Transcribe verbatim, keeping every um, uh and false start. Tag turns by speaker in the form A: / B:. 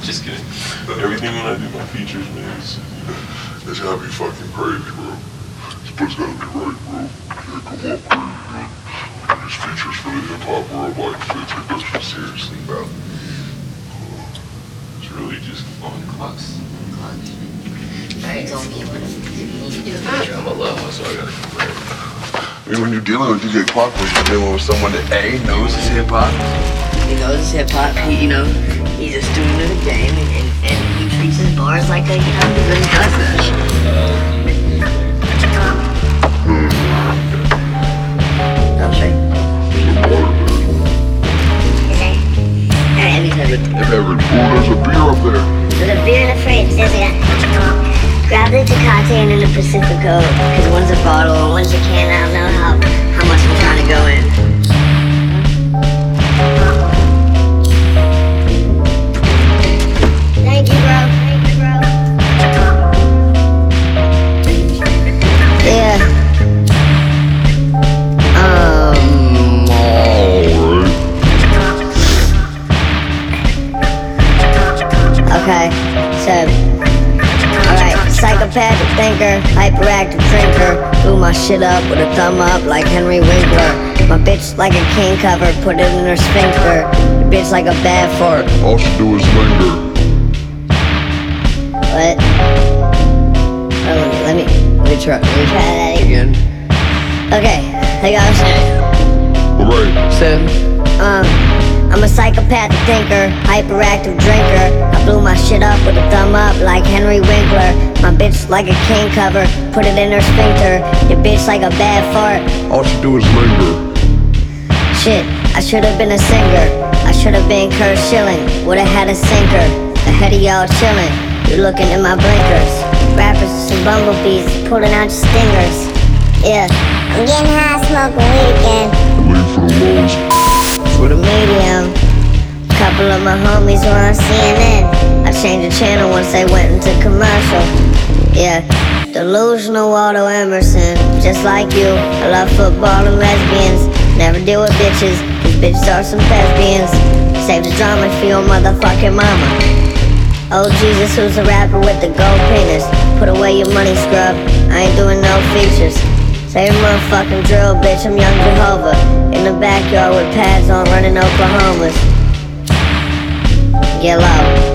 A: Just kidding. Everything when I do my features, man, it's,
B: It's gotta be fucking crazy, bro. This place gotta be right, bro. Can't come up crazy, man. These features for the hip-hop world, like, they take that shit seriously, man.
A: it's really just on class.
C: Alright, told me what you need to do a feature.
A: I'm a lover, so I gotta come right.
B: I mean, when you're dealing with D J Clockwork, you're dealing with someone that A, knows his hip-hop.
C: He knows his hip hop. He, you know, he's a student of the game, and, and, and he treats his bars like a, you know, he really does that shit. I'll show you. Alright, let me tell you.
B: If ever, ooh, there's a beer up there.
C: There's a beer in the fridge. There's a grab the Tecate and then the Pacifico, because one's a bottle and one's a can. I don't know how how much I'm trying to go in. Thank you, bro. Thank you, bro. Yeah. Um.
B: Alright.
C: Okay. So. Alright, psychopathic thinker, hyperactive drinker. Blew my shit up with a thumb up like Henry Winkler. My bitch like a cane cover, put it in her sphincter. The bitch like a bad fart.
B: All she do is linger.
C: What? Oh, let me, let me, let me try, let me try that again. Okay, like I was saying.
B: Alright.
C: So, um, I'm a psychopathic thinker, hyperactive drinker. I blew my shit up with a thumb up like Henry Winkler. My bitch like a cane cover, put it in her sphincter. Your bitch like a bad fart.
B: All she do is linger.
C: Shit, I should've been a singer. I should've been Kurt Schilling. Would've had a sinker. Ahead of y'all chillin'. You're looking in my blinkers. Rappers are some bumblebees pulling out your stingers. Yeah, I'm getting high, smoking weed again.
B: Leave for the lows.
C: For the medium. Couple of my homies were on C N N. I changed the channel once they went into commercial. Yeah, delusional Waldo Emerson. Just like you, I love football and lesbians. Never deal with bitches, these bitches are some thespians. Save the drama for your motherfucking mama. Oh Jesus, who's a rapper with the gold penis? Put away your money, scrub, I ain't doing no features. Say a motherfucking drill, bitch, I'm young Jehovah. In the backyard with pads on, running Oklahomas. Get low.